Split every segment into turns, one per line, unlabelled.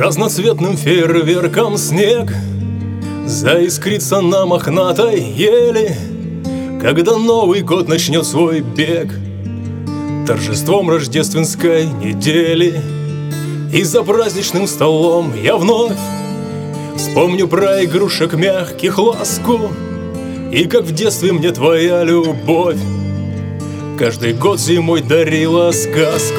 Разноцветным фейерверком снег заискрится на мохнатой ели, когда Новый год начнет свой бег торжеством рождественской недели. И за праздничным столом я вновь вспомню про игрушек мягких ласку, и как в детстве мне твоя любовь каждый год зимой дарила сказку.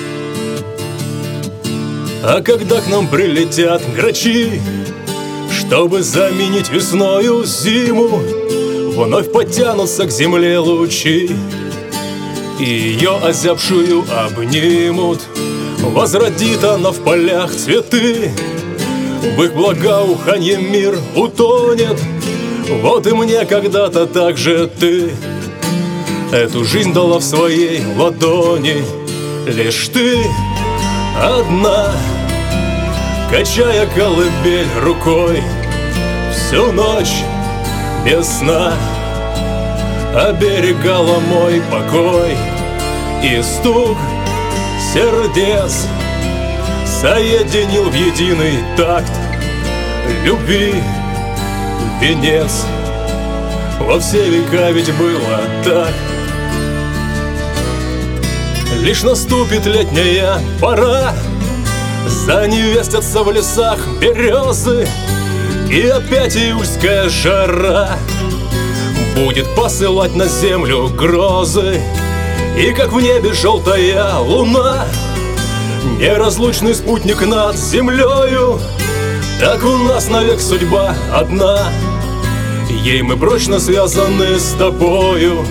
А когда к нам прилетят грачи, чтобы заменить весною зиму, вновь потянутся к земле лучи и ее озябшую обнимут. Возродит она в полях цветы, в их благоуханье мир утонет. Вот и мне когда-то так же ты эту жизнь дала в своей ладони. Лишь ты одна, качая колыбель рукой, всю ночь без сна оберегала мой покой. И стук сердец соединил в единый такт любви венец. Во все века ведь было так. Лишь наступит летняя пора, заневестятся в лесах березы, и опять июльская жара будет посылать на землю грозы. И как в небе желтая луна, неразлучный спутник над землею, так у нас навек судьба одна, ей мы прочно связаны с тобою.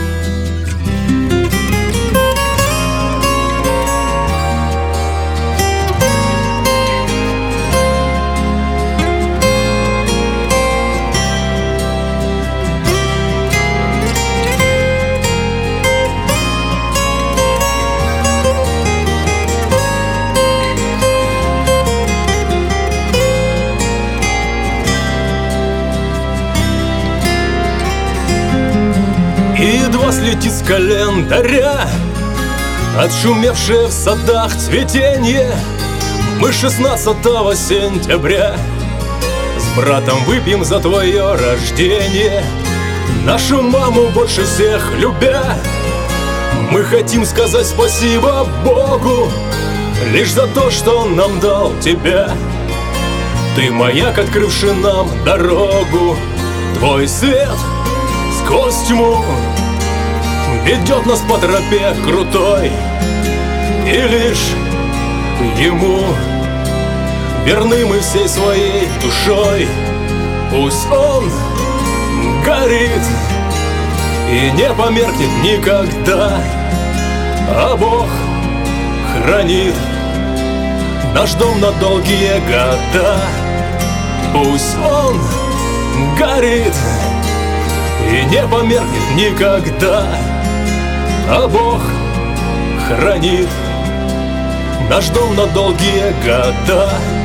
И едва слетит с календаря отшумевшее в садах цветенье, мы 16 сентября с братом выпьем за твое рождение. Нашу маму больше всех любя, мы хотим сказать спасибо Богу лишь за то, что Он нам дал тебя. Ты маяк, открывший нам дорогу, твой свет сквозь тьму ведет нас по тропе крутой, и лишь Ему верны мы всей своей душой. Пусть Он горит и не померкнет никогда, а Бог хранит наш дом на долгие года. Пусть Он горит и не померкнет никогда, а Бог хранит наш дом на долгие года.